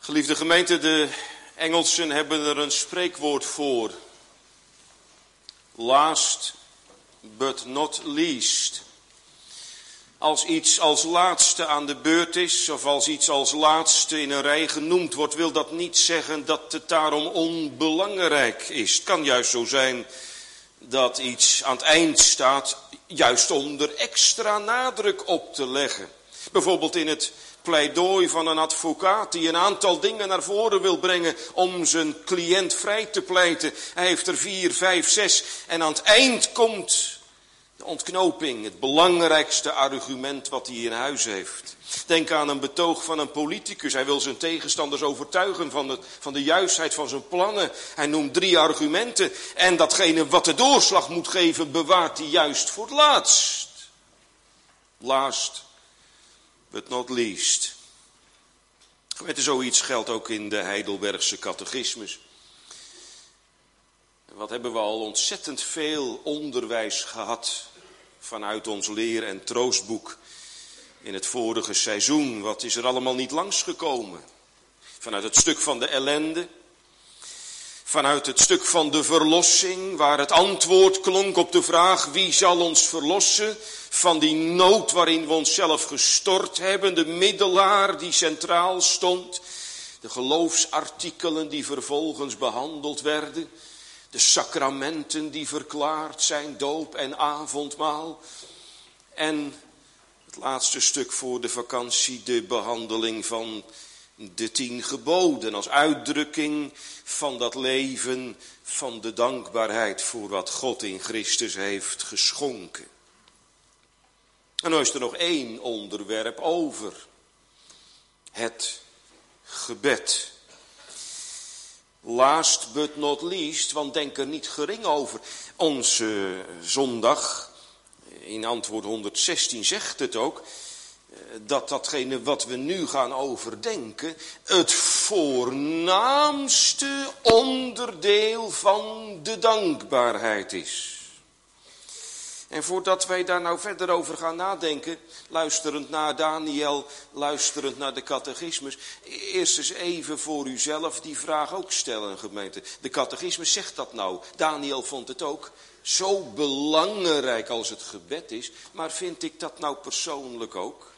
Geliefde gemeente, de Engelsen hebben er een spreekwoord voor. Last but not least. Als iets als laatste aan de beurt is, of als iets als laatste in een rij genoemd wordt, wil dat niet zeggen dat het daarom onbelangrijk is. Het kan juist zo zijn dat iets aan het eind staat, juist onder extra nadruk op te leggen. Bijvoorbeeld in het pleidooi van een advocaat die een aantal dingen naar voren wil brengen om zijn cliënt vrij te pleiten. Hij heeft er 4, 5, 6 en aan het eind komt de ontknoping, het belangrijkste argument wat hij in huis heeft. Denk aan een betoog van een politicus. Hij wil zijn tegenstanders overtuigen van de juistheid van zijn plannen. Hij noemt 3 argumenten en datgene wat de doorslag moet geven bewaart hij juist voor het laatst. Last but not least. Gemeente, zoiets geldt ook in de Heidelbergse catechismus. Wat hebben we al ontzettend veel onderwijs gehad vanuit ons leer- en troostboek in het vorige seizoen. Wat is er allemaal niet langsgekomen? Vanuit het stuk van de ellende, vanuit het stuk van de verlossing, waar het antwoord klonk op de vraag: wie zal ons verlossen van die nood waarin we onszelf gestort hebben, de middelaar die centraal stond, de geloofsartikelen die vervolgens behandeld werden, de sacramenten die verklaard zijn, doop en avondmaal. En het laatste stuk voor de vakantie, de behandeling van de 10 geboden als uitdrukking van dat leven van de dankbaarheid voor wat God in Christus heeft geschonken. En nu is er nog 1 onderwerp over. Het gebed. Last but not least, want denk er niet gering over. Onze zondag, in antwoord 116 zegt het ook, dat datgene wat we nu gaan overdenken, het voornaamste onderdeel van de dankbaarheid is. En voordat wij daar nou verder over gaan nadenken, luisterend naar Daniel, luisterend naar de catechismus, eerst eens even voor uzelf die vraag ook stellen, gemeente. De catechismus zegt dat nou, Daniel vond het ook zo belangrijk als het gebed is, maar vind ik dat nou persoonlijk ook?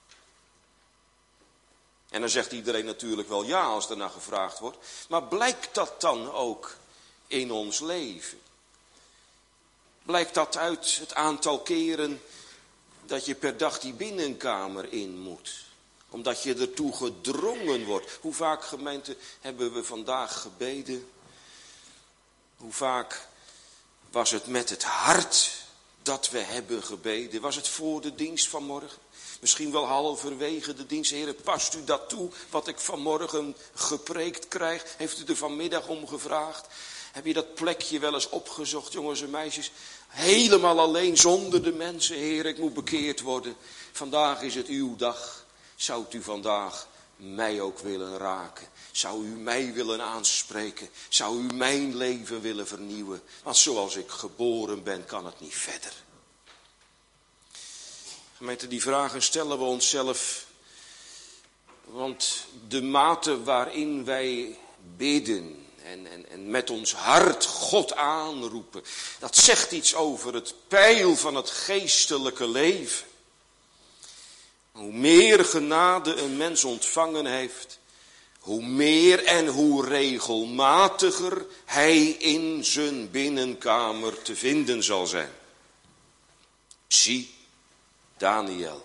En dan zegt iedereen natuurlijk wel ja als er naar gevraagd wordt, maar blijkt dat dan ook in ons leven? Blijkt dat uit het aantal keren dat je per dag die binnenkamer in moet? Omdat je ertoe gedrongen wordt. Hoe vaak, gemeente, hebben we vandaag gebeden? Hoe vaak was het met het hart dat we hebben gebeden? Was het voor de dienst van morgen? Misschien wel halverwege de dienst. Heere, past u dat toe wat ik vanmorgen gepreekt krijg? Heeft u er vanmiddag om gevraagd? Heb je dat plekje wel eens opgezocht, jongens en meisjes? Helemaal alleen, zonder de mensen. Heer, ik moet bekeerd worden. Vandaag is het uw dag. Zou u vandaag mij ook willen raken? Zou u mij willen aanspreken? Zou u mijn leven willen vernieuwen? Want zoals ik geboren ben, kan het niet verder. Gemeente, die vragen stellen we onszelf. Want de mate waarin wij bidden en met ons hart God aanroepen, dat zegt iets over het peil van het geestelijke leven. Hoe meer genade een mens ontvangen heeft, hoe meer en hoe regelmatiger hij in zijn binnenkamer te vinden zal zijn. Zie Daniel.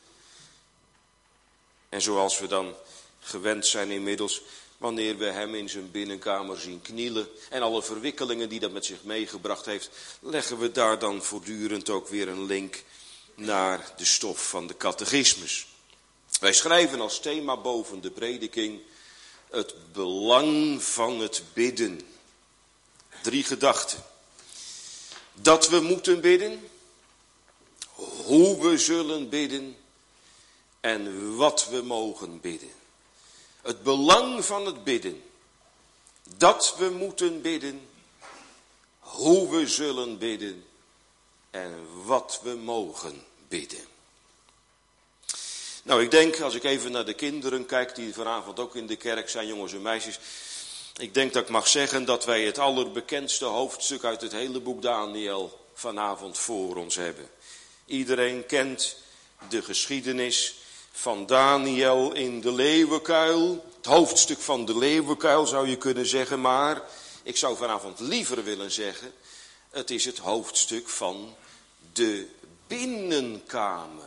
En zoals we dan gewend zijn inmiddels, wanneer we hem in zijn binnenkamer zien knielen en alle verwikkelingen die dat met zich meegebracht heeft, leggen we daar dan voortdurend ook weer een link naar de stof van de catechismus. Wij schrijven als thema boven de prediking het belang van het bidden. 3 gedachten. Dat we moeten bidden, hoe we zullen bidden en wat we mogen bidden. Het belang van het bidden, dat we moeten bidden, hoe we zullen bidden en wat we mogen bidden. Nou, ik denk, als ik even naar de kinderen kijk, die vanavond ook in de kerk zijn, jongens en meisjes. Ik denk dat ik mag zeggen dat wij het allerbekendste hoofdstuk uit het hele boek Daniel vanavond voor ons hebben. Iedereen kent de geschiedenis van Daniel in de leeuwenkuil. Het hoofdstuk van de leeuwenkuil zou je kunnen zeggen, maar ik zou vanavond liever willen zeggen, het is het hoofdstuk van de binnenkamer.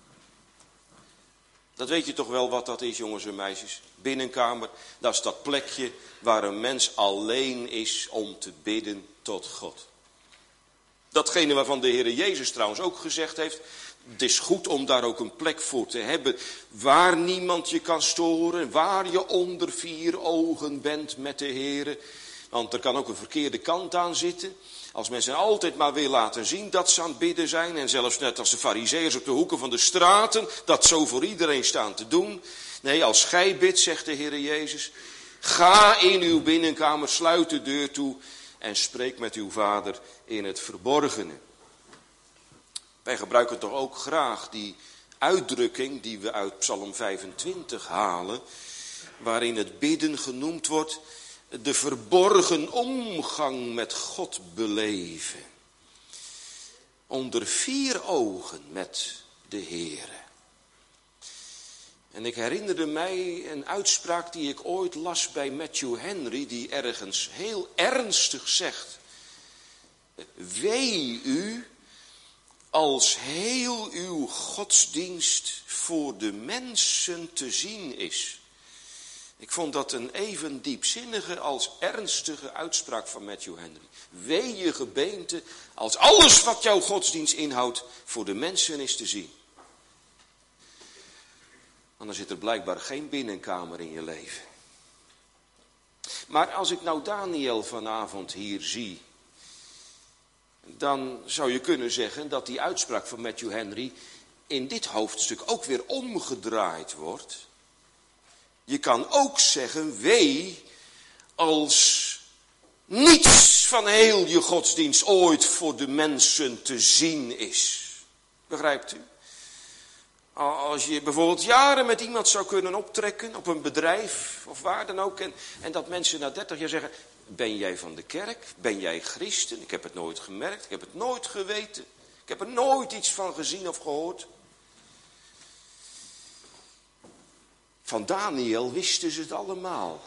Dat weet je toch wel wat dat is, jongens en meisjes. Binnenkamer, dat is dat plekje waar een mens alleen is om te bidden tot God. Datgene waarvan de Heer Jezus trouwens ook gezegd heeft, het is goed om daar ook een plek voor te hebben waar niemand je kan storen, waar je onder 4 ogen bent met de Heer. Want er kan ook een verkeerde kant aan zitten. Als mensen altijd maar weer laten zien dat ze aan het bidden zijn. En zelfs net als de farizeeërs op de hoeken van de straten. Dat zo voor iedereen staan te doen. Nee, als gij bidt, zegt de Heer Jezus. Ga in uw binnenkamer, sluit de deur toe. En spreek met uw vader in het verborgene. Wij gebruiken toch ook graag die uitdrukking die we uit Psalm 25 halen. Waarin het bidden genoemd wordt. De verborgen omgang met God beleven. Onder 4 ogen met de Heere. En ik herinnerde mij een uitspraak die ik ooit las bij Matthew Henry. Die ergens heel ernstig zegt. Wee u als heel uw godsdienst voor de mensen te zien is. Ik vond dat een even diepzinnige als ernstige uitspraak van Matthew Henry. Wee je gebeente als alles wat jouw godsdienst inhoudt voor de mensen is te zien. Want dan zit er blijkbaar geen binnenkamer in je leven. Maar als ik nou Daniel vanavond hier zie, dan zou je kunnen zeggen dat die uitspraak van Matthew Henry in dit hoofdstuk ook weer omgedraaid wordt. Je kan ook zeggen, wee als niets van heel je godsdienst ooit voor de mensen te zien is. Begrijpt u? Als je bijvoorbeeld jaren met iemand zou kunnen optrekken op een bedrijf of waar dan ook. En dat mensen na 30 jaar zeggen, ben jij van de kerk? Ben jij christen? Ik heb het nooit gemerkt, ik heb het nooit geweten. Ik heb er nooit iets van gezien of gehoord. Van Daniel wisten ze het allemaal.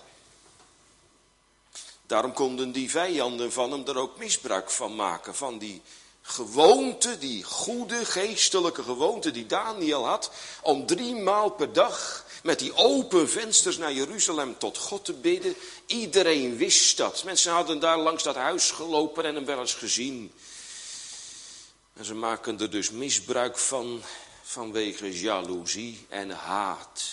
Daarom konden die vijanden van hem er ook misbruik van maken. Van die gewoonte, die goede geestelijke gewoonte die Daniel had. Om 3 maal per dag met die open vensters naar Jeruzalem tot God te bidden. Iedereen wist dat. Mensen hadden daar langs dat huis gelopen en hem wel eens gezien. En ze maken er dus misbruik van vanwege jaloezie en haat.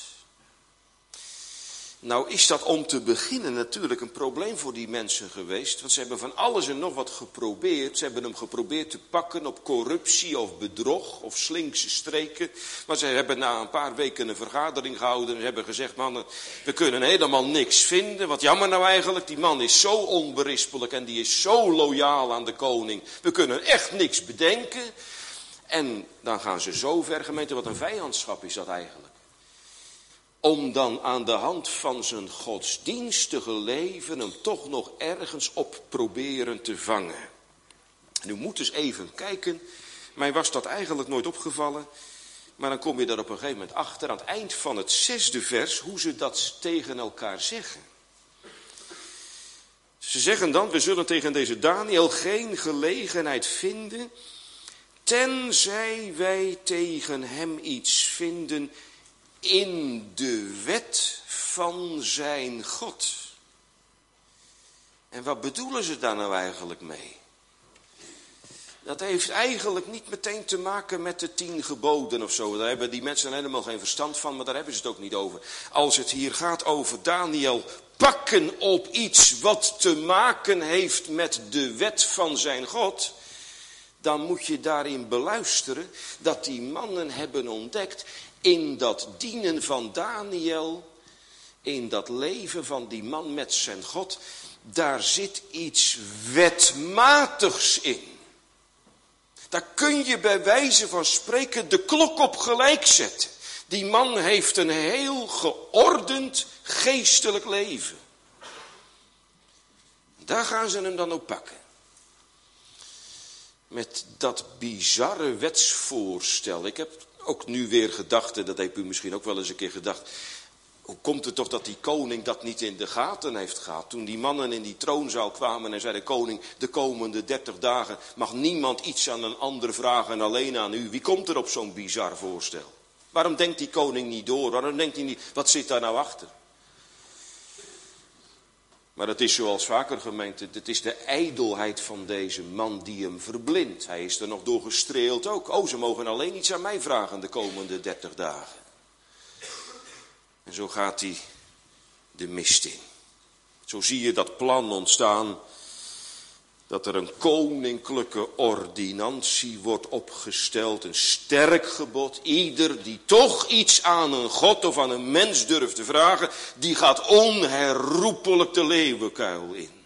Nou is dat om te beginnen natuurlijk een probleem voor die mensen geweest. Want ze hebben van alles en nog wat geprobeerd. Ze hebben hem geprobeerd te pakken op corruptie of bedrog of slinkse streken. Maar ze hebben na een paar weken een vergadering gehouden. En ze hebben gezegd, mannen, we kunnen helemaal niks vinden. Wat jammer nou eigenlijk, die man is zo onberispelijk en die is zo loyaal aan de koning. We kunnen echt niks bedenken. En dan gaan ze zo ver, gemeente, wat een vijandschap is dat eigenlijk. Om dan aan de hand van zijn godsdienstige leven hem toch nog ergens op proberen te vangen. Nu moet eens even kijken, mij was dat eigenlijk nooit opgevallen. Maar dan kom je daar op een gegeven moment achter, aan het eind van het 6e vers, hoe ze dat tegen elkaar zeggen. Ze zeggen dan, we zullen tegen deze Daniel geen gelegenheid vinden, tenzij wij tegen hem iets vinden in de wet van zijn God. En wat bedoelen ze daar nou eigenlijk mee? Dat heeft eigenlijk niet meteen te maken met de 10 geboden of zo. Daar hebben die mensen helemaal geen verstand van, maar daar hebben ze het ook niet over. Als het hier gaat over Daniel pakken op iets wat te maken heeft met de wet van zijn God, dan moet je daarin beluisteren dat die mannen hebben ontdekt, in dat dienen van Daniel, in dat leven van die man met zijn God, daar zit iets wetmatigs in. Daar kun je bij wijze van spreken de klok op gelijk zetten. Die man heeft een heel geordend geestelijk leven. Daar gaan ze hem dan op pakken. Met dat bizarre wetsvoorstel. Ik heb ook nu weer gedacht, en dat heeft u misschien ook wel eens een keer gedacht. Hoe komt het toch dat die koning dat niet in de gaten heeft gehad? Toen die mannen in die troonzaal kwamen en zei de koning, de komende 30 dagen mag niemand iets aan een ander vragen en alleen aan u. Wie komt er op zo'n bizar voorstel? Waarom denkt die koning niet door? Waarom denkt hij niet, wat zit daar nou achter? Maar het is zoals vaker gemeente, het is de ijdelheid van deze man die hem verblindt. Hij is er nog door gestreeld ook. Oh, ze mogen alleen iets aan mij vragen de komende 30 dagen. En zo gaat hij de mist in. Zo zie je dat plan ontstaan, dat er een koninklijke ordinantie wordt opgesteld, een sterk gebod. Ieder die toch iets aan een god of aan een mens durft te vragen, die gaat onherroepelijk de leeuwenkuil in.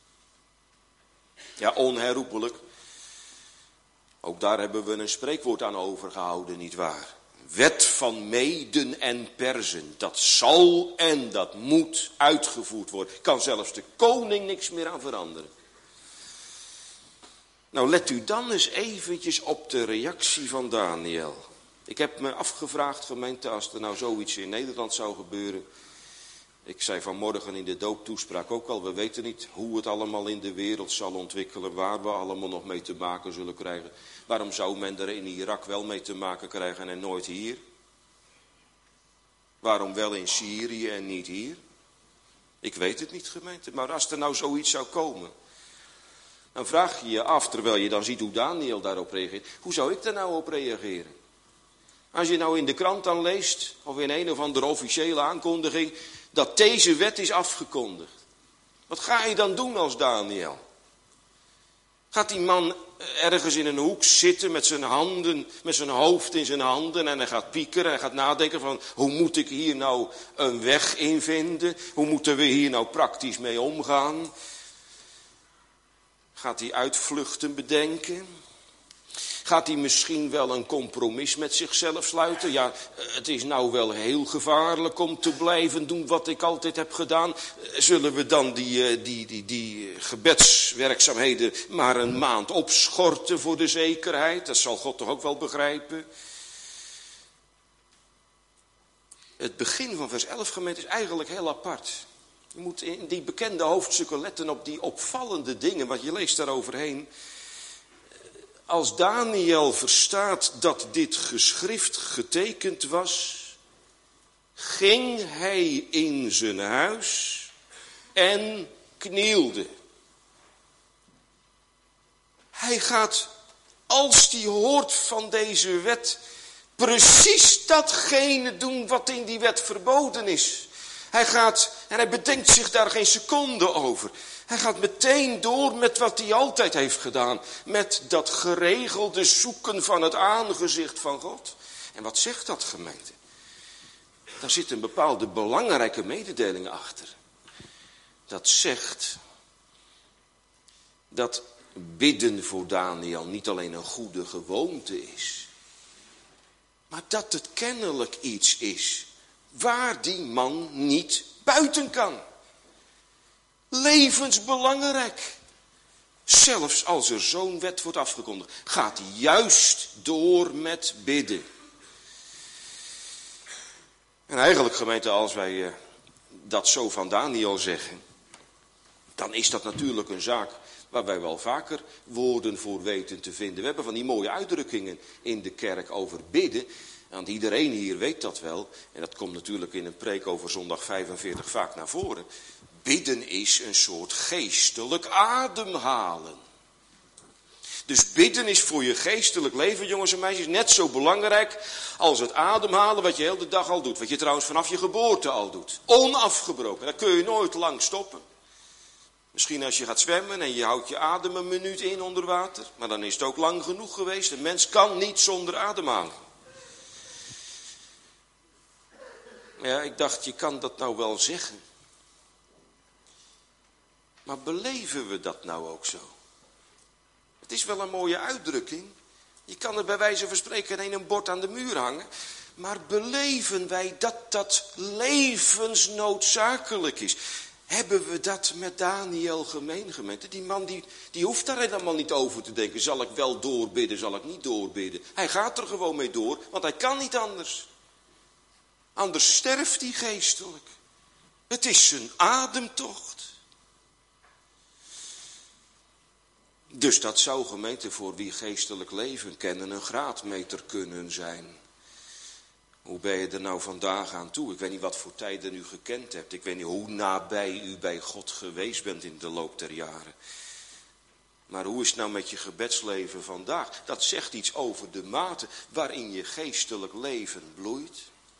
Ja, onherroepelijk. Ook daar hebben we een spreekwoord aan overgehouden, nietwaar? Wet van Meden en Perzen, dat zal en dat moet uitgevoerd worden. Kan zelfs de koning niks meer aan veranderen. Nou, let u dan eens eventjes op de reactie van Daniel. Ik heb me afgevraagd, gemeente, als er nou zoiets in Nederland zou gebeuren. Ik zei vanmorgen in de dooptoespraak ook al, we weten niet hoe het allemaal in de wereld zal ontwikkelen, waar we allemaal nog mee te maken zullen krijgen. Waarom zou men er in Irak wel mee te maken krijgen en nooit hier? Waarom wel in Syrië en niet hier? Ik weet het niet, gemeente, maar als er nou zoiets zou komen, dan vraag je je af, terwijl je dan ziet hoe Daniel daarop reageert, hoe zou ik daar nou op reageren? Als je nou in de krant dan leest, of in een of andere officiële aankondiging, dat deze wet is afgekondigd. Wat ga je dan doen als Daniel? Gaat die man ergens in een hoek zitten met zijn handen, met zijn hoofd in zijn handen en hij gaat piekeren en hij gaat nadenken van hoe moet ik hier nou een weg in vinden? Hoe moeten we hier nou praktisch mee omgaan? Gaat hij uitvluchten bedenken? Gaat hij misschien wel een compromis met zichzelf sluiten? Ja, het is nou wel heel gevaarlijk om te blijven doen wat ik altijd heb gedaan. Zullen we dan die gebedswerkzaamheden maar een maand opschorten voor de zekerheid? Dat zal God toch ook wel begrijpen? Het begin van vers 11, gemeente, is eigenlijk heel apart. Je moet in die bekende hoofdstukken letten op die opvallende dingen, want je leest daar overheen. Als Daniel verstaat dat dit geschrift getekend was, ging hij in zijn huis en knielde. Hij gaat, als hij hoort van deze wet, precies datgene doen wat in die wet verboden is. Hij gaat en hij bedenkt zich daar geen seconde over. Hij gaat meteen door met wat hij altijd heeft gedaan. Met dat geregelde zoeken van het aangezicht van God. En wat zegt dat, gemeente? Daar zit een bepaalde belangrijke mededeling achter. Dat zegt dat bidden voor Daniel niet alleen een goede gewoonte is. Maar dat het kennelijk iets is waar die man niet buiten kan. Levensbelangrijk. Zelfs als er zo'n wet wordt afgekondigd, gaat hij juist door met bidden. En eigenlijk, gemeente, als wij dat zo van Daniel zeggen, dan is dat natuurlijk een zaak waar wij wel vaker woorden voor weten te vinden. We hebben van die mooie uitdrukkingen in de kerk over bidden. Want iedereen hier weet dat wel. En dat komt natuurlijk in een preek over zondag 45 vaak naar voren. Bidden is een soort geestelijk ademhalen. Dus bidden is voor je geestelijk leven, jongens en meisjes, net zo belangrijk als het ademhalen wat je heel de dag al doet. Wat je trouwens vanaf je geboorte al doet. Onafgebroken. Dat kun je nooit lang stoppen. Misschien als je gaat zwemmen en je houdt je adem een minuut in onder water. Maar dan is het ook lang genoeg geweest. Een mens kan niet zonder ademhaling. Ja, ik dacht, je kan dat nou wel zeggen. Maar beleven we dat nou ook zo? Het is wel een mooie uitdrukking. Je kan het bij wijze van spreken in een bord aan de muur hangen. Maar beleven wij dat dat levensnoodzakelijk is? Hebben we dat met Daniel gemeen, gemeente? Die man die hoeft daar helemaal niet over te denken. Zal ik wel doorbidden, zal ik niet doorbidden? Hij gaat er gewoon mee door, want hij kan niet anders. Anders sterft hij geestelijk. Het is zijn ademtocht. Dus dat zou, gemeente, voor wie geestelijk leven kennen een graadmeter kunnen zijn. Hoe ben je er nou vandaag aan toe? Ik weet niet wat voor tijden u gekend hebt. Ik weet niet hoe nabij u bij God geweest bent in de loop der jaren. Maar hoe is het nou met je gebedsleven vandaag? Dat zegt iets over de mate waarin je geestelijk leven bloeit.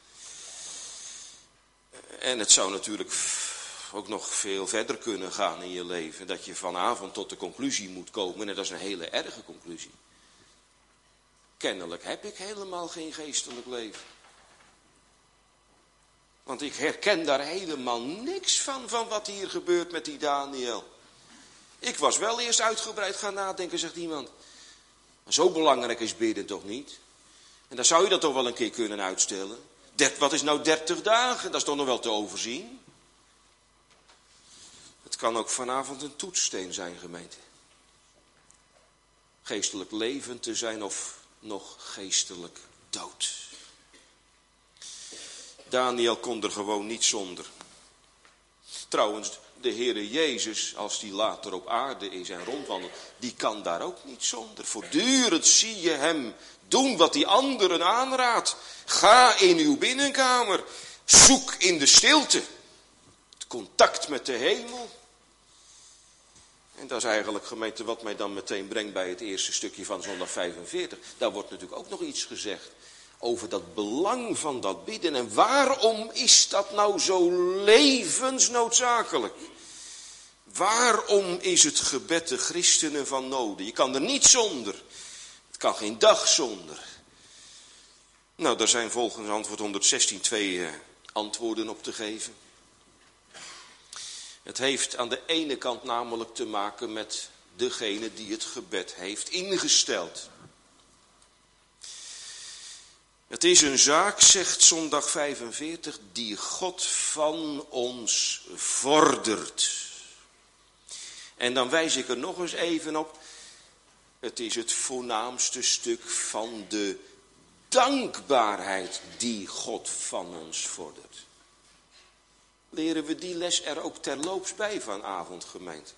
En het zou natuurlijk ook nog veel verder kunnen gaan in je leven. Dat je vanavond tot de conclusie moet komen. En dat is een hele erge conclusie. Kennelijk heb ik helemaal geen geestelijk leven. Want ik herken daar helemaal niks van wat hier gebeurt met die Daniel. Ik was wel eerst uitgebreid gaan nadenken, zegt iemand. Maar zo belangrijk is bidden toch niet? En dan zou je dat toch wel een keer kunnen uitstellen. Wat is nou 30 dagen? Dat is toch nog wel te overzien? Het kan ook vanavond een toetssteen zijn, gemeente. Geestelijk levend te zijn of nog geestelijk dood. Daniel kon er gewoon niet zonder. Trouwens, de Heere Jezus, als die later op aarde is en rondwandelt, die kan daar ook niet zonder. Voortdurend zie je hem doen wat die anderen aanraadt. Ga in uw binnenkamer. Zoek in de stilte het contact met de hemel. En dat is eigenlijk, gemeente, wat mij dan meteen brengt bij het eerste stukje van zondag 45. Daar wordt natuurlijk ook nog iets gezegd over dat belang van dat bidden. En waarom is dat nou zo levensnoodzakelijk? Waarom is het gebed de christenen van noden? Je kan er niet zonder. Het kan geen dag zonder. Nou, daar zijn volgens antwoord 116 twee antwoorden op te geven. Het heeft aan de ene kant namelijk te maken met degene die het gebed heeft ingesteld. Het is een zaak, zegt zondag 45, die God van ons vordert. En dan wijs ik er nog eens even op. Het is het voornaamste stuk van de dankbaarheid die God van ons vordert. Leren we die les er ook terloops bij vanavond, gemeente?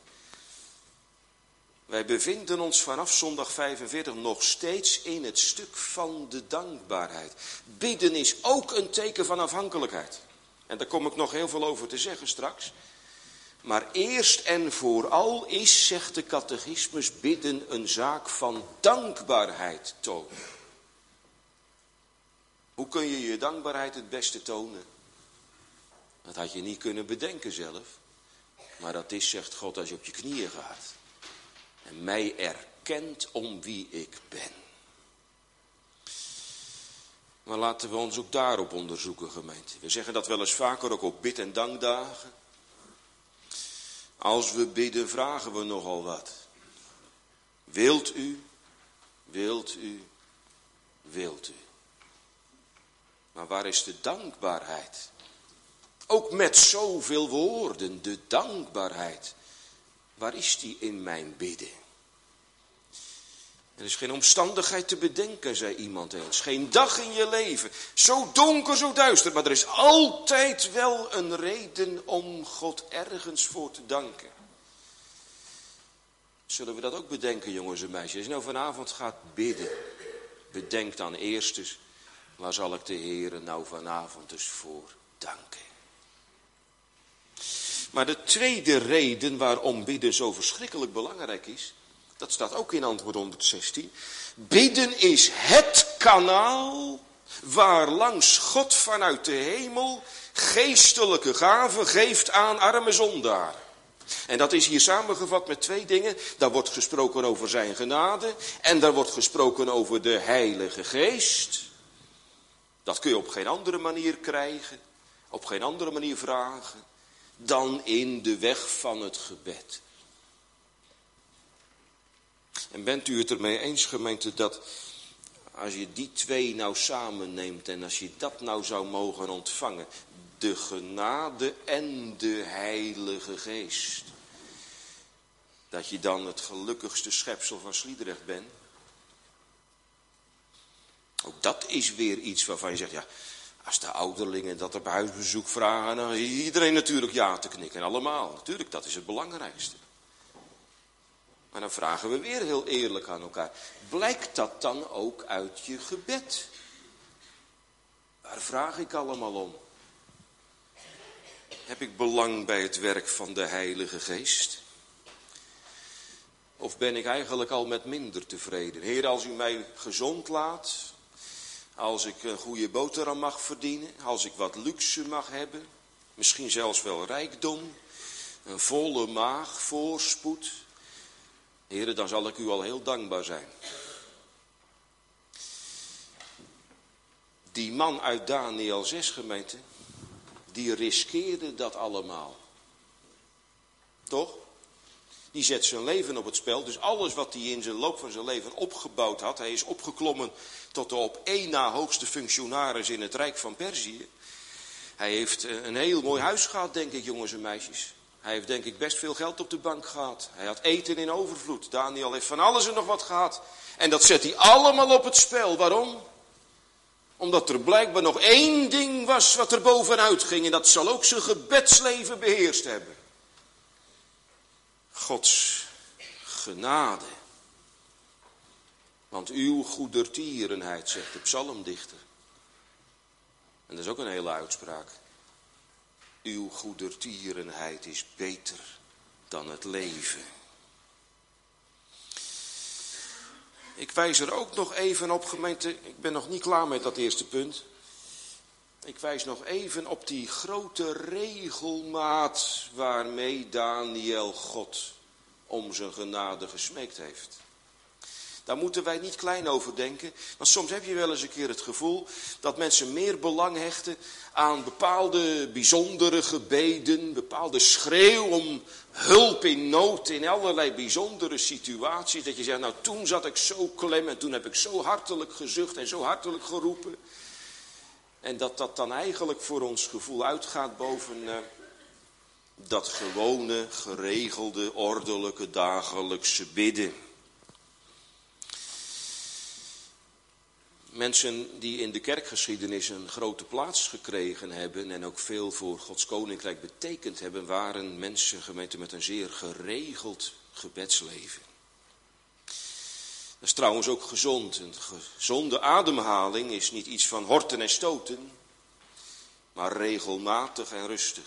Wij bevinden ons vanaf zondag 45 nog steeds in het stuk van de dankbaarheid. Bidden is ook een teken van afhankelijkheid. En daar kom ik nog heel veel over te zeggen straks. Maar eerst en vooral is, zegt de catechismus, bidden een zaak van dankbaarheid tonen. Hoe kun je je dankbaarheid het beste tonen? Dat had je niet kunnen bedenken zelf. Maar dat is, zegt God, als je op je knieën gaat. En mij erkent om wie ik ben. Maar laten we ons ook daarop onderzoeken, gemeente. We zeggen dat wel eens vaker, ook op bid- en dankdagen. Als we bidden, vragen we nogal wat. Wilt u, wilt u, wilt u. Maar waar is de dankbaarheid? Ook met zoveel woorden, de dankbaarheid. Waar is die in mijn bidden? Er is geen omstandigheid te bedenken, zei iemand eens. Geen dag in je leven. Zo donker, zo duister. Maar er is altijd wel een reden om God ergens voor te danken. Zullen we dat ook bedenken, jongens en meisjes? Als je nou vanavond gaat bidden, bedenk dan eerst eens, waar zal ik de Heere nou vanavond dus voor danken? Maar de tweede reden waarom bidden zo verschrikkelijk belangrijk is, dat staat ook in antwoord 116. Bidden is het kanaal waarlangs God vanuit de hemel geestelijke gaven geeft aan arme zondaren. En dat is hier samengevat met twee dingen. Daar wordt gesproken over zijn genade en daar wordt gesproken over de Heilige Geest. Dat kun je op geen andere manier krijgen, op geen andere manier vragen dan in de weg van het gebed. En bent u het ermee eens, gemeente, dat Als je die twee nou samenneemt en als je dat nou zou mogen ontvangen. De genade en de Heilige Geest. Dat je dan het gelukkigste schepsel van Sliedrecht bent. Ook dat is weer iets waarvan je zegt, ja, als de ouderlingen dat op huisbezoek vragen, dan is iedereen natuurlijk ja te knikken. Allemaal, natuurlijk, dat is het belangrijkste. Maar dan vragen we weer heel eerlijk aan elkaar. Blijkt dat dan ook uit je gebed? Waar vraag ik allemaal om? Heb ik belang bij het werk van de Heilige Geest? Of ben ik eigenlijk al met minder tevreden? Heer, als u mij gezond laat, als ik een goede boterham mag verdienen, als ik wat luxe mag hebben, misschien zelfs wel rijkdom, een volle maag, voorspoed. Heer, dan zal ik u al heel dankbaar zijn. Die man uit Daniel 6 gemeente, die riskeerde dat allemaal. Toch? Die zet zijn leven op het spel. Dus alles wat hij in zijn loop van zijn leven opgebouwd had. Hij is opgeklommen tot de op één na hoogste functionaris in het Rijk van Perzië. Hij heeft een heel mooi huis gehad, denk ik, jongens en meisjes. Hij heeft denk ik best veel geld op de bank gehad. Hij had eten in overvloed. Daniel heeft van alles en nog wat gehad. En dat zet hij allemaal op het spel. Waarom? Omdat er blijkbaar nog één ding was wat er bovenuit ging. En dat zal ook zijn gebedsleven beheerst hebben. Gods genade. Want uw goedertierenheid, zegt de psalmdichter. En dat is ook een hele uitspraak. Uw goedertierenheid is beter dan het leven. Ik wijs er ook nog even op, gemeente, ik ben nog niet klaar met dat eerste punt. Ik wijs nog even op die grote regelmaat waarmee Daniel God om zijn genade gesmeekt heeft. Daar moeten wij niet klein over denken. Want soms heb je wel eens een keer het gevoel dat mensen meer belang hechten aan bepaalde bijzondere gebeden, bepaalde schreeuw om hulp in nood in allerlei bijzondere situaties. Dat je zegt, nou toen zat ik zo klem en toen heb ik zo hartelijk gezucht en zo hartelijk geroepen. En dat dat dan eigenlijk voor ons gevoel uitgaat boven dat gewone, geregelde, ordelijke, dagelijkse bidden. Mensen die in de kerkgeschiedenis een grote plaats gekregen hebben en ook veel voor Gods koninkrijk betekend hebben, waren mensen, gemeente, met een zeer geregeld gebedsleven. Dat is trouwens ook gezond. Een gezonde ademhaling is niet iets van horten en stoten, maar regelmatig en rustig.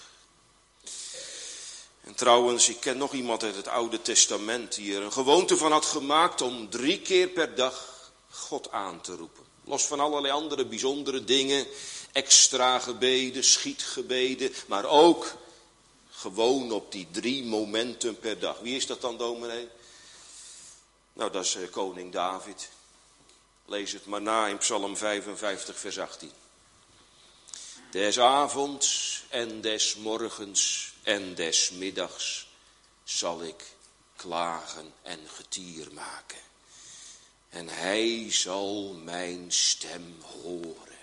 En trouwens, ik ken nog iemand uit het Oude Testament die er een gewoonte van had gemaakt om 3 keer per dag God aan te roepen. Los van allerlei andere bijzondere dingen, extra gebeden, schietgebeden, maar ook gewoon op die 3 momenten per dag. Wie is dat dan, dominee? Nou, dat is koning David. Lees het maar na in Psalm 55, vers 18. Des avonds en des morgens en des middags zal ik klagen en getier maken. En hij zal mijn stem horen.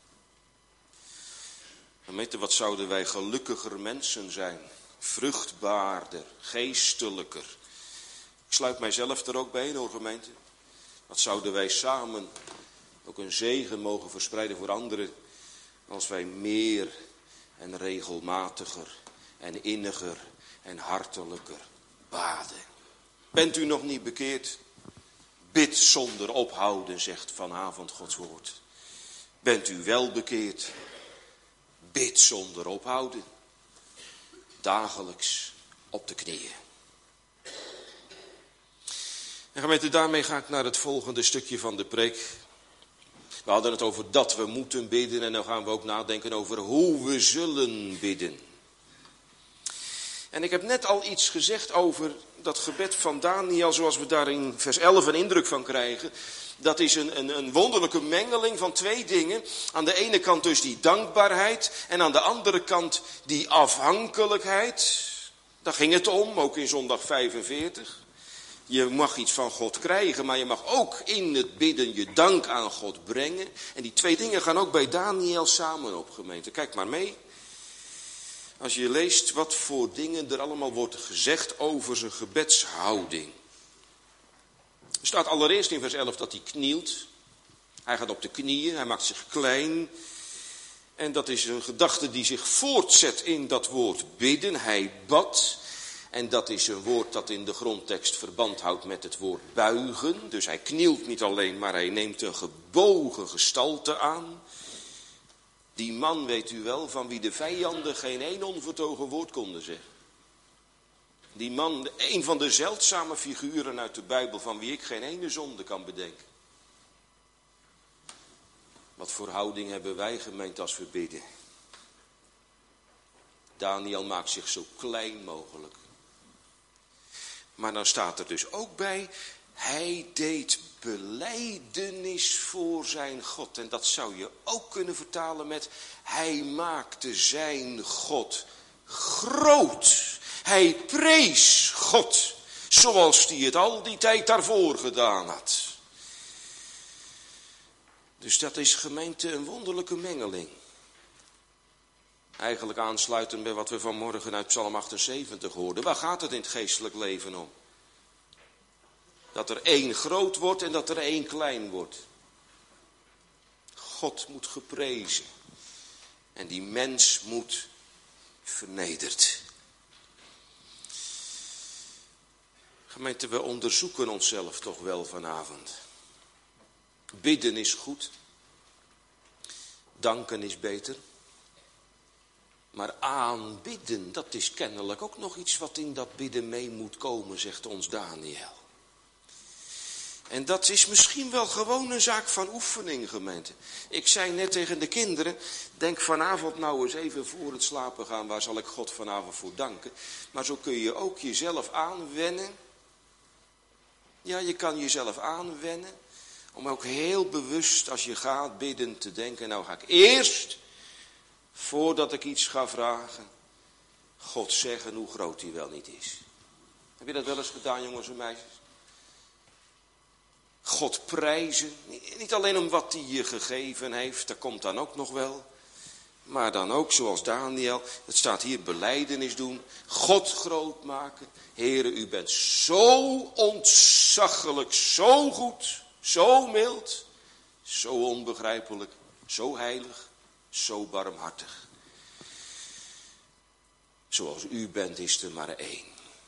Gemeente, wat zouden wij gelukkiger mensen zijn. Vruchtbaarder, geestelijker. Ik sluit mijzelf er ook bij in, hoor, gemeente. Wat zouden wij samen ook een zegen mogen verspreiden voor anderen. Als wij meer en regelmatiger en inniger en hartelijker baden. Bent u nog niet bekeerd? Bid zonder ophouden, zegt vanavond Gods woord. Bent u wel bekeerd? Bid zonder ophouden. Dagelijks op de knieën. En gemeente, daarmee ga ik naar het volgende stukje van de preek. We hadden het over dat we moeten bidden en dan gaan we ook nadenken over hoe we zullen bidden. En ik heb net al iets gezegd over dat gebed van Daniel, zoals we daar in vers 11 een indruk van krijgen. Dat is een wonderlijke mengeling van 2 dingen. Aan de ene kant dus die dankbaarheid en aan de andere kant die afhankelijkheid. Daar ging het om, ook in zondag 45. Je mag iets van God krijgen, maar je mag ook in het bidden je dank aan God brengen. En die twee dingen gaan ook bij Daniel samen op, gemeente. Kijk maar mee. Als je leest wat voor dingen er allemaal wordt gezegd over zijn gebedshouding. Er staat allereerst in vers 11 dat hij knielt. Hij gaat op de knieën, hij maakt zich klein. En dat is een gedachte die zich voortzet in dat woord bidden. Hij bad. En dat is een woord dat in de grondtekst verband houdt met het woord buigen. Dus hij knielt niet alleen, maar hij neemt een gebogen gestalte aan. Die man, weet u wel, van wie de vijanden geen één onvertogen woord konden zeggen. Die man, een van de zeldzame figuren uit de Bijbel, van wie ik geen ene zonde kan bedenken. Wat voor houding hebben wij, gemeente, als we bidden? Daniel maakt zich zo klein mogelijk. Maar dan staat er dus ook bij, hij deed belijdenis voor zijn God. En dat zou je ook kunnen vertalen met, hij maakte zijn God groot. Hij prees God, zoals hij het al die tijd daarvoor gedaan had. Dus dat is, gemeente, een wonderlijke mengeling. Eigenlijk aansluitend bij wat we vanmorgen uit Psalm 78 hoorden. Waar gaat het in het geestelijk leven om? Dat er één groot wordt en dat er één klein wordt. God moet geprezen. En die mens moet vernederd. Gemeente, we onderzoeken onszelf toch wel vanavond. Bidden is goed. Danken is beter. Maar aanbidden, dat is kennelijk ook nog iets wat in dat bidden mee moet komen, zegt ons Daniel. En dat is misschien wel gewoon een zaak van oefening, gemeente. Ik zei net tegen de kinderen, denk vanavond nou eens even voor het slapen gaan, waar zal ik God vanavond voor danken. Maar zo kun je ook jezelf aanwennen. Ja, je kan jezelf aanwennen om ook heel bewust als je gaat bidden te denken, nou ga ik eerst, voordat ik iets ga vragen, God zeggen hoe groot hij wel niet is. Heb je dat wel eens gedaan, jongens en meisjes? God prijzen, niet alleen om wat hij je gegeven heeft, dat komt dan ook nog wel. Maar dan ook zoals Daniel, het staat hier belijdenis doen, God groot maken. Heere, u bent zo ontzaglijk, zo goed, zo mild, zo onbegrijpelijk, zo heilig, zo barmhartig. Zoals u bent is er maar één.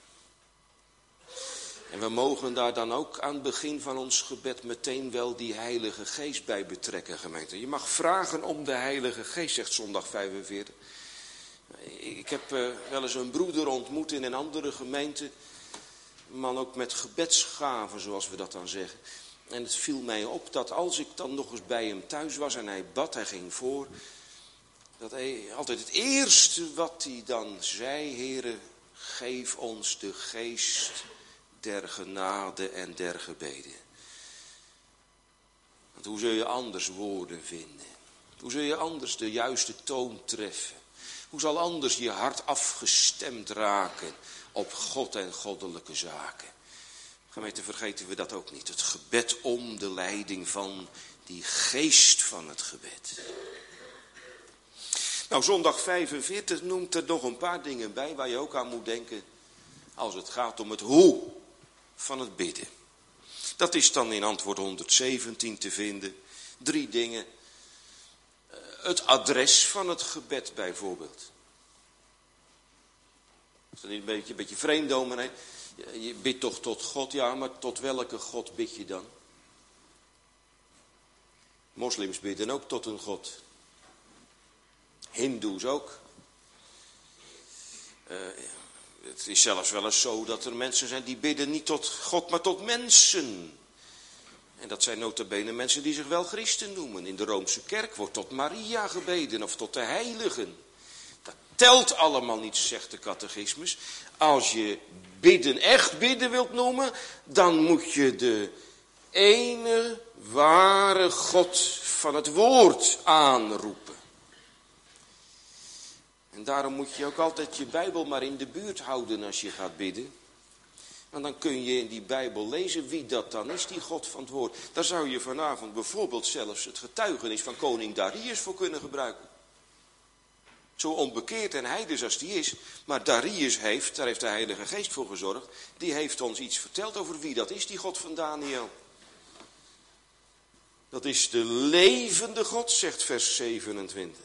En we mogen daar dan ook aan het begin van ons gebed meteen wel die Heilige Geest bij betrekken, gemeente. Je mag vragen om de Heilige Geest, zegt zondag 45. Ik heb wel eens een broeder ontmoet in een andere gemeente. Een man ook met gebedsgaven, zoals we dat dan zeggen. En het viel mij op dat als ik dan nog eens bij hem thuis was en hij bad, hij ging voor. Dat hij altijd het eerste wat hij dan zei, Heere, geef ons de geest der genade en der gebeden. Want hoe zul je anders woorden vinden? Hoe zul je anders de juiste toon treffen? Hoe zal anders je hart afgestemd raken op God en goddelijke zaken? Gemeente, vergeten we dat ook niet. Het gebed om de leiding van die geest van het gebed. Nou, zondag 45 noemt er nog een paar dingen bij waar je ook aan moet denken als het gaat om het hoe van het bidden. Dat is dan in antwoord 117 te vinden. 3 dingen. Het adres van het gebed bijvoorbeeld. Is dat niet een beetje vreemd, dominee? Je bidt toch tot God, ja, maar tot welke God bid je dan? Moslims bidden ook tot een God. Hindoes ook. Het is zelfs wel eens zo dat er mensen zijn die bidden niet tot God, maar tot mensen. En dat zijn nota bene mensen die zich wel christen noemen. In de Roomse kerk wordt tot Maria gebeden of tot de heiligen. Dat telt allemaal niet, zegt de catechismus. Als je bidden, echt bidden wilt noemen, dan moet je de ene ware God van het woord aanroepen. En daarom moet je ook altijd je Bijbel maar in de buurt houden als je gaat bidden. En dan kun je in die Bijbel lezen wie dat dan is, die God van het woord. Daar zou je vanavond bijvoorbeeld zelfs het getuigenis van koning Darius voor kunnen gebruiken. Zo onbekeerd en heidens als die is, maar Darius heeft, daar heeft de Heilige Geest voor gezorgd, die heeft ons iets verteld over wie dat is, die God van Daniel. Dat is de levende God, zegt vers 27.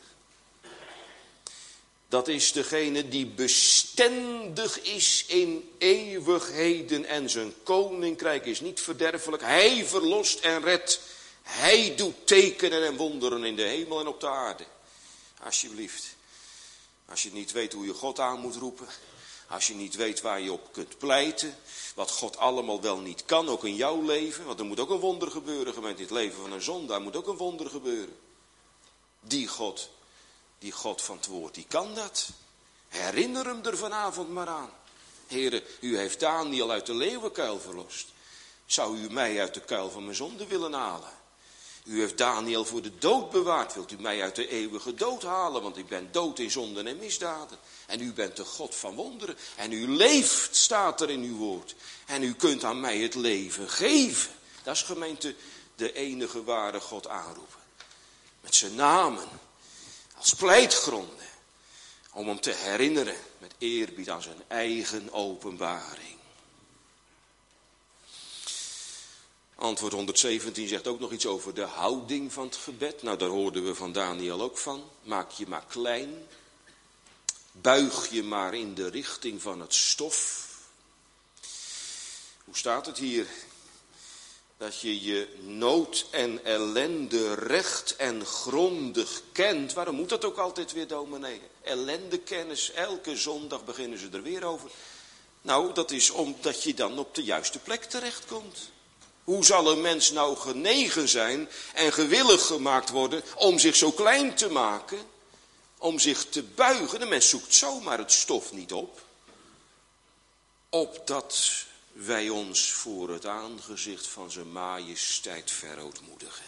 Dat is degene die bestendig is in eeuwigheden en zijn koninkrijk is niet verderfelijk. Hij verlost en redt. Hij doet tekenen en wonderen in de hemel en op de aarde. Alsjeblieft. Als je niet weet hoe je God aan moet roepen. Als je niet weet waar je op kunt pleiten. Wat God allemaal wel niet kan, ook in jouw leven. Want er moet ook een wonder gebeuren, gemeente. In het leven van een zondaar moet ook een wonder gebeuren. Die God van het woord, die kan dat. Herinner hem er vanavond maar aan. Heere, u heeft Daniel uit de leeuwenkuil verlost. Zou u mij uit de kuil van mijn zonde willen halen? U heeft Daniel voor de dood bewaard. Wilt u mij uit de eeuwige dood halen? Want ik ben dood in zonden en misdaden. En u bent de God van wonderen. En u leeft, staat er in uw woord. En u kunt aan mij het leven geven. Dat is, gemeente, de enige ware God aanroepen. Met zijn namen. Als pleitgronden. Om hem te herinneren met eerbied aan zijn eigen openbaring. Antwoord 117 zegt ook nog iets over de houding van het gebed. Nou, daar hoorden we van Daniel ook van. Maak je maar klein. Buig je maar in de richting van het stof. Hoe staat het hier? Dat je je nood en ellende recht en grondig kent. Waarom moet dat ook altijd weer, dominee? Ellendekennis, elke zondag beginnen ze er weer over. Nou, dat is omdat je dan op de juiste plek terechtkomt. Hoe zal een mens nou genegen zijn en gewillig gemaakt worden om zich zo klein te maken? Om zich te buigen. De mens zoekt zomaar het stof niet op. Opdat wij ons voor het aangezicht van zijn majesteit verootmoedigen.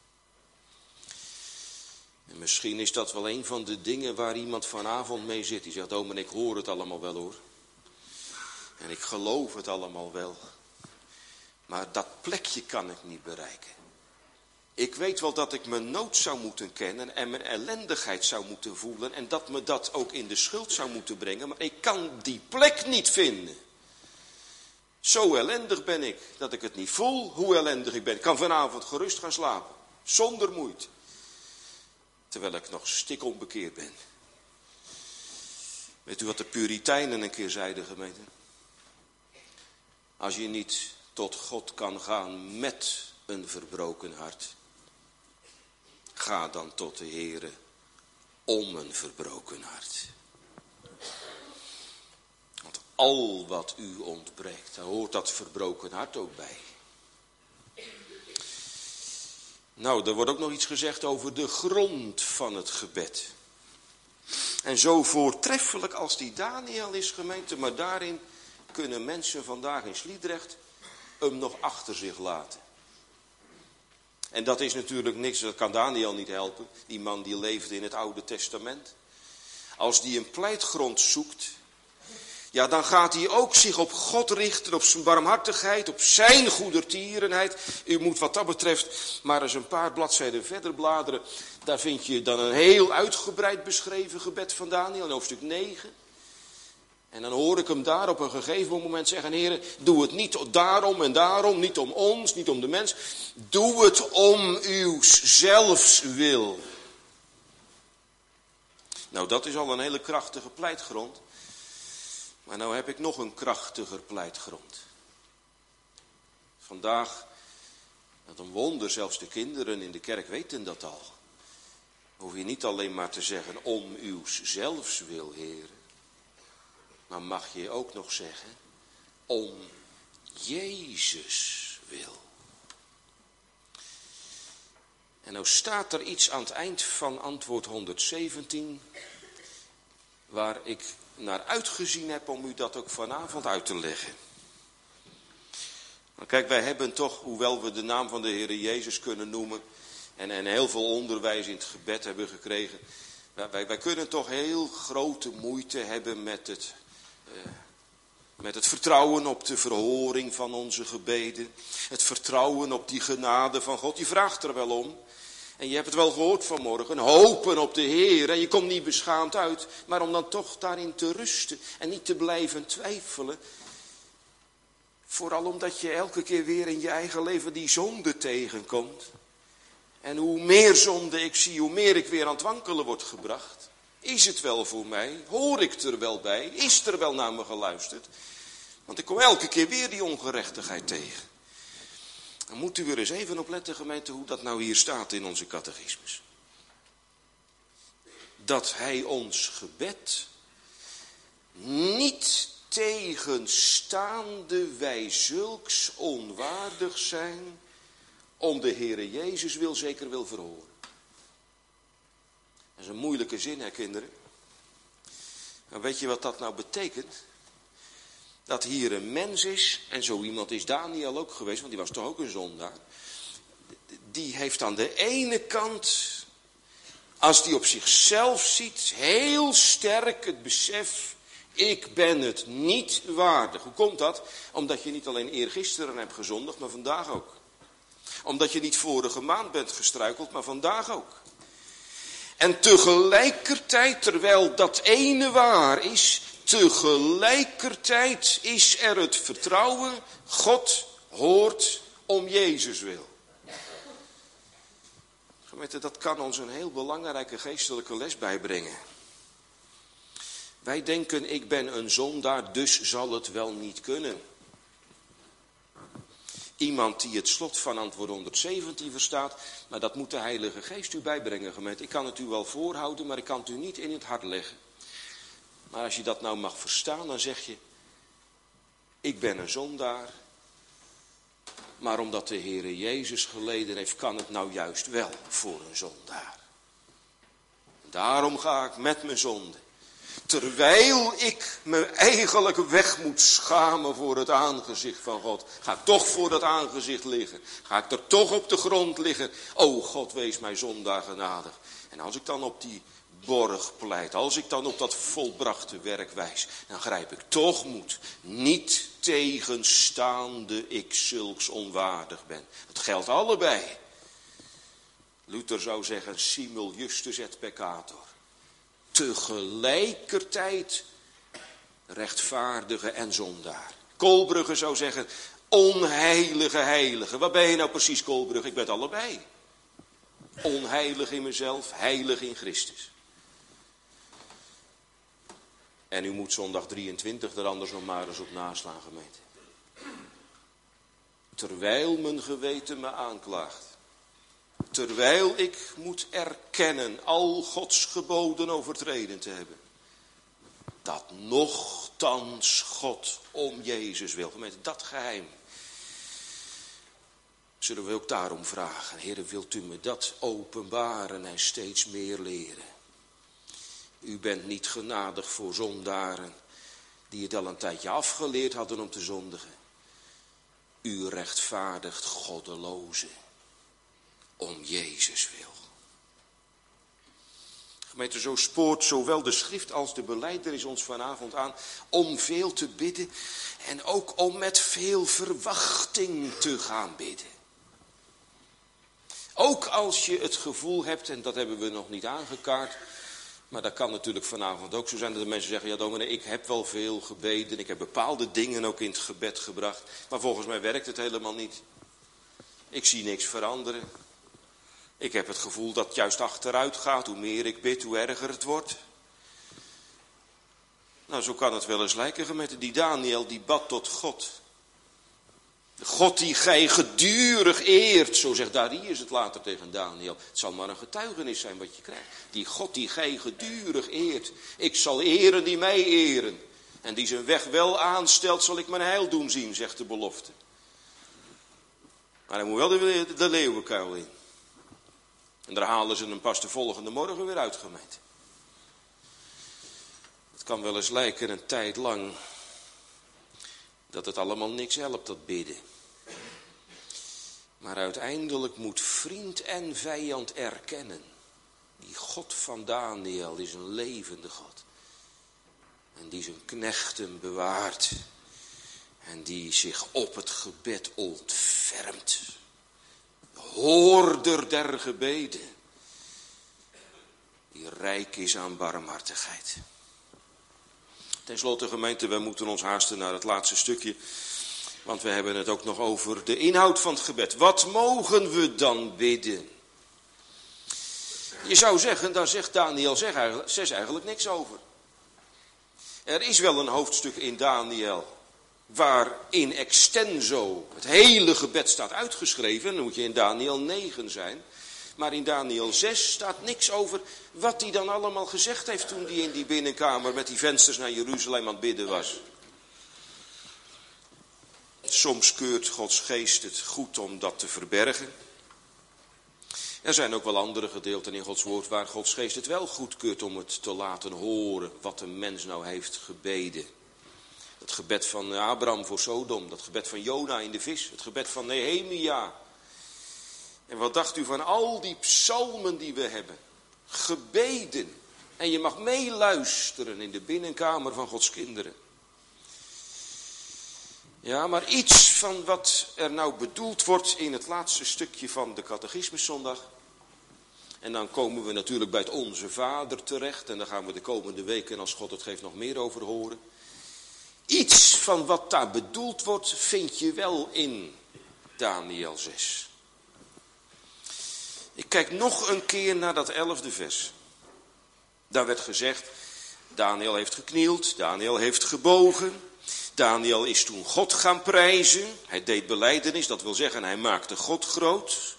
En misschien is dat wel een van de dingen waar iemand vanavond mee zit. Die zegt, oh, maar ik hoor het allemaal wel hoor. En ik geloof het allemaal wel. Maar dat plekje kan ik niet bereiken. Ik weet wel dat ik mijn nood zou moeten kennen en mijn ellendigheid zou moeten voelen. En dat me dat ook in de schuld zou moeten brengen. Maar ik kan die plek niet vinden. Zo ellendig ben ik dat ik het niet voel hoe ellendig ik ben. Ik kan vanavond gerust gaan slapen. Zonder moeite. Terwijl ik nog stikonbekeerd ben. Weet u wat de Puritijnen een keer zeiden, gemeente? Als je niet tot God kan gaan met een verbroken hart. Ga dan tot de Heere om een verbroken hart. Want al wat u ontbreekt, daar hoort dat verbroken hart ook bij. Nou, er wordt ook nog iets gezegd over de grond van het gebed. En zo voortreffelijk als die Daniel is, gemeente, maar daarin kunnen mensen vandaag in Sliedrecht hem nog achter zich laten. En dat is natuurlijk niks, dat kan Daniel niet helpen. Die man die leefde in het Oude Testament. Als die een pleitgrond zoekt, ja, dan gaat hij ook zich op God richten, op zijn barmhartigheid, op zijn goedertierenheid. U moet wat dat betreft maar eens een paar bladzijden verder bladeren. Daar vind je dan een heel uitgebreid beschreven gebed van Daniel in hoofdstuk 9. En dan hoor ik hem daar op een gegeven moment zeggen, Heere, doe het niet daarom en daarom, niet om ons, niet om de mens. Doe het om uw zelfs wil. Nou, dat is al een hele krachtige pleitgrond. Maar nou heb ik nog een krachtiger pleitgrond. Vandaag, dat een wonder, zelfs de kinderen in de kerk weten dat al. Hoef je niet alleen maar te zeggen, om uw zelfs wil, Heere. Maar mag je ook nog zeggen, om Jezus wil. En nou staat er iets aan het eind van antwoord 117, waar ik naar uitgezien heb om u dat ook vanavond uit te leggen. Maar kijk, wij hebben toch, hoewel we de naam van de Heere Jezus kunnen noemen en heel veel onderwijs in het gebed hebben gekregen, wij kunnen toch heel grote moeite hebben met Met het vertrouwen op de verhoring van onze gebeden. Het vertrouwen op die genade van God. Je vraagt er wel om. En je hebt het wel gehoord vanmorgen. Hopen op de Heer. En je komt niet beschaamd uit. Maar om dan toch daarin te rusten. En niet te blijven twijfelen. Vooral omdat je elke keer weer in je eigen leven die zonde tegenkomt. En hoe meer zonde ik zie, hoe meer ik weer aan het wankelen word gebracht. Is het wel voor mij? Hoor ik er wel bij? Is er wel naar me geluisterd? Want ik kom elke keer weer die ongerechtigheid tegen. Dan moet u er eens even op letten, gemeente, hoe dat nou hier staat in onze catechismus. Dat hij ons gebed niet tegenstaande wij zulks onwaardig zijn, om de Heere Jezus zeker wil verhoren. Dat is een moeilijke zin, hè, kinderen. En weet je wat dat nou betekent? Dat hier een mens is, en zo iemand is Daniel ook geweest, want die was toch ook een zondaar. Die heeft aan de ene kant, als die op zichzelf ziet, heel sterk het besef, ik ben het niet waardig. Hoe komt dat? Omdat je niet alleen eergisteren hebt gezondigd, maar vandaag ook. Omdat je niet vorige maand bent gestruikeld, maar vandaag ook. En tegelijkertijd, terwijl dat ene waar is, tegelijkertijd is er het vertrouwen, God hoort om Jezus wil. Gemeente, dat kan ons een heel belangrijke geestelijke les bijbrengen. Wij denken, ik ben een zondaar, dus zal het wel niet kunnen. Iemand die het slot van antwoord 117 verstaat, maar dat moet de Heilige Geest u bijbrengen, gemeente. Ik kan het u wel voorhouden, maar ik kan het u niet in het hart leggen. Maar als je dat nou mag verstaan, dan zeg je, ik ben een zondaar, maar omdat de Heere Jezus geleden heeft, kan het nou juist wel voor een zondaar. Daarom ga ik met mijn zonde. Terwijl ik me eigenlijk weg moet schamen voor het aangezicht van God. Ga ik toch voor dat aangezicht liggen. Ga ik er toch op de grond liggen. O God, wees mij zondaar genadig. En als ik dan op die borg pleit. Als ik dan op dat volbrachte werk wijs. Dan grijp ik toch moed. Niet tegenstaande ik zulks onwaardig ben. Het geldt allebei. Luther zou zeggen, simul justus et peccator. Tegelijkertijd rechtvaardige en zondaar. Kolbrugge zou zeggen, onheilige heilige. Wat ben je nou precies, Kolbrugge? Ik ben het allebei. Onheilig in mezelf, heilig in Christus. En u moet zondag 23 er anders nog maar eens op naslaan, gemeente. Terwijl mijn geweten me aanklaagt. Terwijl ik moet erkennen al Gods geboden overtreden te hebben. Dat nochtans God om Jezus wil. Gemeente, dat geheim. Zullen we ook daarom vragen. Heere, wilt u me dat openbaren en steeds meer leren. U bent niet genadig voor zondaren die het al een tijdje afgeleerd hadden om te zondigen. U rechtvaardigt goddelozen. Om Jezus wil. Gemeente, zo spoort zowel de schrift als de belijdenis ons vanavond aan om veel te bidden en ook om met veel verwachting te gaan bidden. Ook als je het gevoel hebt, en dat hebben we nog niet aangekaart, maar dat kan natuurlijk vanavond ook zo zijn dat de mensen zeggen, ja dominee, ik heb wel veel gebeden, ik heb bepaalde dingen ook in het gebed gebracht, maar volgens mij werkt het helemaal niet. Ik zie niks veranderen. Ik heb het gevoel dat het juist achteruit gaat. Hoe meer ik bid, hoe erger het wordt. Nou, zo kan het wel eens lijken, gemeente. Die Daniel, die bad tot God. De God die gij gedurig eert. Zo zegt Darius het later tegen Daniel. Het zal maar een getuigenis zijn wat je krijgt. Die God die gij gedurig eert. Ik zal eren die mij eren. En die zijn weg wel aanstelt, zal ik mijn heil doen zien, zegt de belofte. Maar hij moet wel de leeuwenkuil in. En daar halen ze hem pas de volgende morgen weer uit, gemeente. Het kan wel eens lijken een tijd lang dat het allemaal niks helpt, dat bidden. Maar uiteindelijk moet vriend en vijand erkennen. Die God van Daniel is een levende God. En die zijn knechten bewaart. En die zich op het gebed ontfermt. Hoorder der gebeden. Die rijk is aan barmhartigheid. Ten slotte, gemeente, wij moeten ons haasten naar het laatste stukje. Want we hebben het ook nog over de inhoud van het gebed. Wat mogen we dan bidden? Je zou zeggen, daar zegt Daniel 6 eigenlijk niks over. Er is wel een hoofdstuk in Daniel waar in extenso het hele gebed staat uitgeschreven. Dan moet je in Daniel 9 zijn. Maar in Daniel 6 staat niks over wat hij dan allemaal gezegd heeft toen hij in die binnenkamer met die vensters naar Jeruzalem aan het bidden was. Soms keurt Gods geest het goed om dat te verbergen. Er zijn ook wel andere gedeelten in Gods woord waar Gods geest het wel goedkeurt om het te laten horen wat een mens nou heeft gebeden. Het gebed van Abraham voor Sodom, dat gebed van Jona in de vis, het gebed van Nehemia. En wat dacht u van al die psalmen die we hebben? Gebeden. En je mag meeluisteren in de binnenkamer van Gods kinderen. Ja, maar iets van wat er nou bedoeld wordt in het laatste stukje van de catechismuszondag. En dan komen we natuurlijk bij het Onze Vader terecht. En daar gaan we de komende weken, als God het geeft, nog meer over horen. Iets van wat daar bedoeld wordt, vind je wel in Daniel 6. Ik kijk nog een keer naar dat 11e vers. Daar werd gezegd, Daniel heeft geknield, Daniel heeft gebogen. Daniel is toen God gaan prijzen. Hij deed belijdenis, dat wil zeggen hij maakte God groot.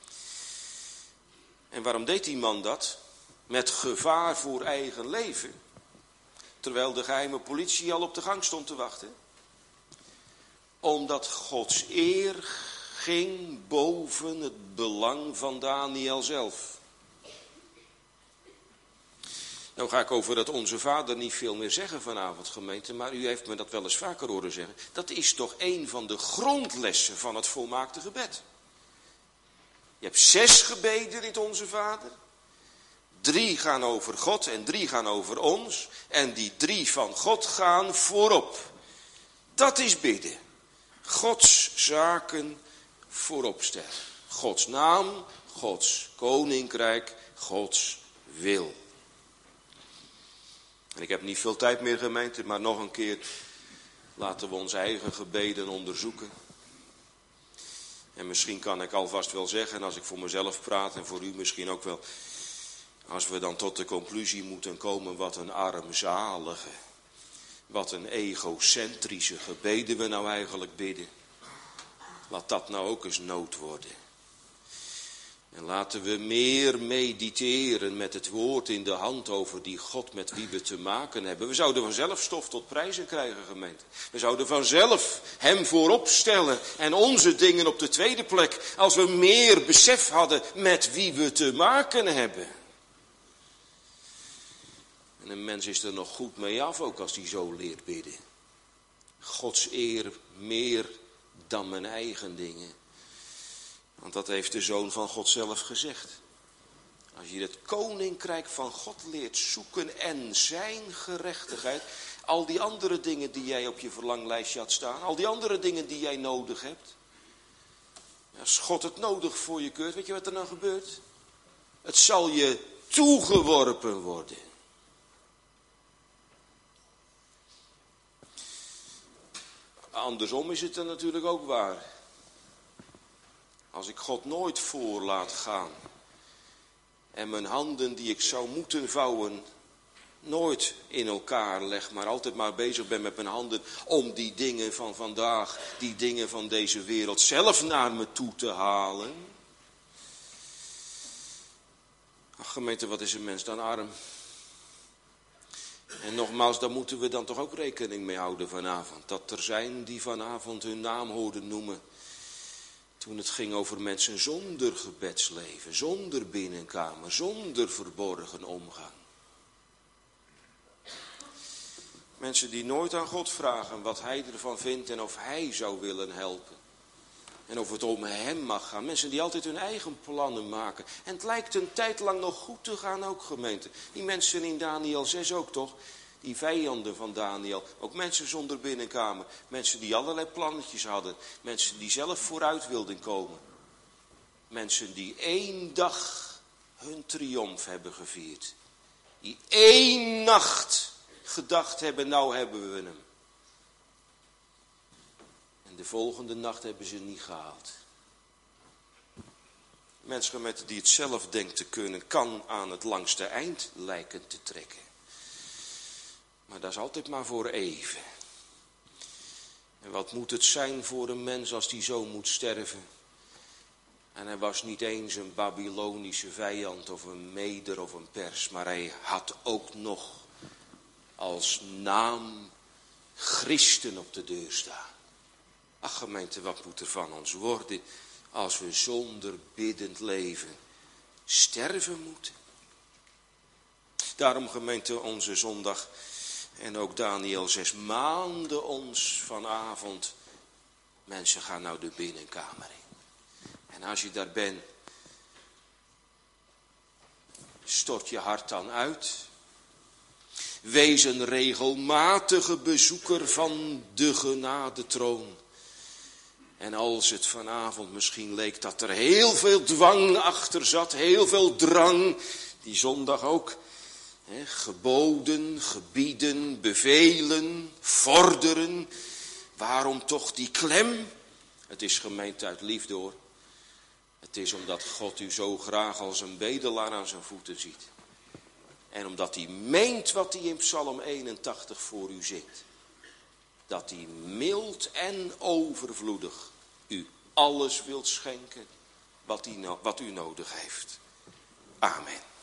En waarom deed die man dat? Met gevaar voor eigen leven. Terwijl de geheime politie al op de gang stond te wachten. Omdat Gods eer ging boven het belang van Daniel zelf. Nou ga ik over dat Onze Vader niet veel meer zeggen vanavond, gemeente, maar u heeft me dat wel eens vaker horen zeggen. Dat is toch een van de grondlessen van het volmaakte gebed. Je hebt 6 gebeden in het Onze Vader. 3 gaan over God en 3 gaan over ons. En die 3 van God gaan voorop. Dat is bidden. Gods zaken voorop stellen. Gods naam, Gods koninkrijk, Gods wil. En ik heb niet veel tijd meer, gemeente, maar nog een keer laten we onze eigen gebeden onderzoeken. En misschien kan ik alvast wel zeggen, als ik voor mezelf praat en voor u misschien ook wel, als we dan tot de conclusie moeten komen, wat een armzalige, wat een egocentrische gebeden we nou eigenlijk bidden. Laat dat nou ook eens nood worden. En laten we meer mediteren met het woord in de hand over die God met wie we te maken hebben. We zouden vanzelf stof tot prijzen krijgen, gemeente. We zouden vanzelf hem voorop stellen en onze dingen op de tweede plek. Als we meer besef hadden met wie we te maken hebben. En een mens is er nog goed mee af, ook als hij zo leert bidden. Gods eer meer dan mijn eigen dingen. Want dat heeft de Zoon van God zelf gezegd. Als je het koninkrijk van God leert zoeken en zijn gerechtigheid. Al die andere dingen die jij op je verlanglijstje had staan. Al die andere dingen die jij nodig hebt. Als God het nodig voor je keurt, weet je wat er dan gebeurt? Het zal je toegeworpen worden. Andersom is het er natuurlijk ook waar. Als ik God nooit voor laat gaan en mijn handen die ik zou moeten vouwen nooit in elkaar leg, maar altijd maar bezig ben met mijn handen om die dingen van vandaag, die dingen van deze wereld zelf naar me toe te halen. Ach gemeente, wat is een mens dan arm? En nogmaals, daar moeten we dan toch ook rekening mee houden vanavond. Dat er zijn die vanavond hun naam hoorden noemen. Toen het ging over mensen zonder gebedsleven, zonder binnenkamer, zonder verborgen omgang. Mensen die nooit aan God vragen wat hij ervan vindt en of hij zou willen helpen. En of het om hem mag gaan. Mensen die altijd hun eigen plannen maken. En het lijkt een tijd lang nog goed te gaan ook, gemeente. Die mensen in Daniel 6 ook toch. Die vijanden van Daniel. Ook mensen zonder binnenkamer. Mensen die allerlei plannetjes hadden. Mensen die zelf vooruit wilden komen. Mensen die 1 dag hun triomf hebben gevierd. Die 1 nacht gedacht hebben, nou hebben we hem. En de volgende nacht hebben ze niet gehaald. Mensen die het zelf denkt te kunnen, kan aan het langste eind lijken te trekken. Maar dat is altijd maar voor even. En wat moet het zijn voor een mens als die zo moet sterven? En hij was niet eens een Babylonische vijand of een Meder of een Pers, maar hij had ook nog als naam Christen op de deur staan. Ach gemeente, wat moet er van ons worden als we zonder biddend leven sterven moeten? Daarom gemeente onze zondag en ook Daniel 6 maanden ons vanavond. Mensen gaan nou de binnenkamer in. En als je daar bent, stort je hart dan uit. Wees een regelmatige bezoeker van de genadetroon. En als het vanavond misschien leek dat er heel veel dwang achter zat, heel veel drang, die zondag ook, geboden, gebieden, bevelen, vorderen. Waarom toch die klem? Het is gemeente uit liefde hoor. Het is omdat God u zo graag als een bedelaar aan zijn voeten ziet. En omdat hij meent wat hij in Psalm 81 voor u zingt. Dat hij mild en overvloedig u alles wilt schenken wat u nodig heeft. Amen.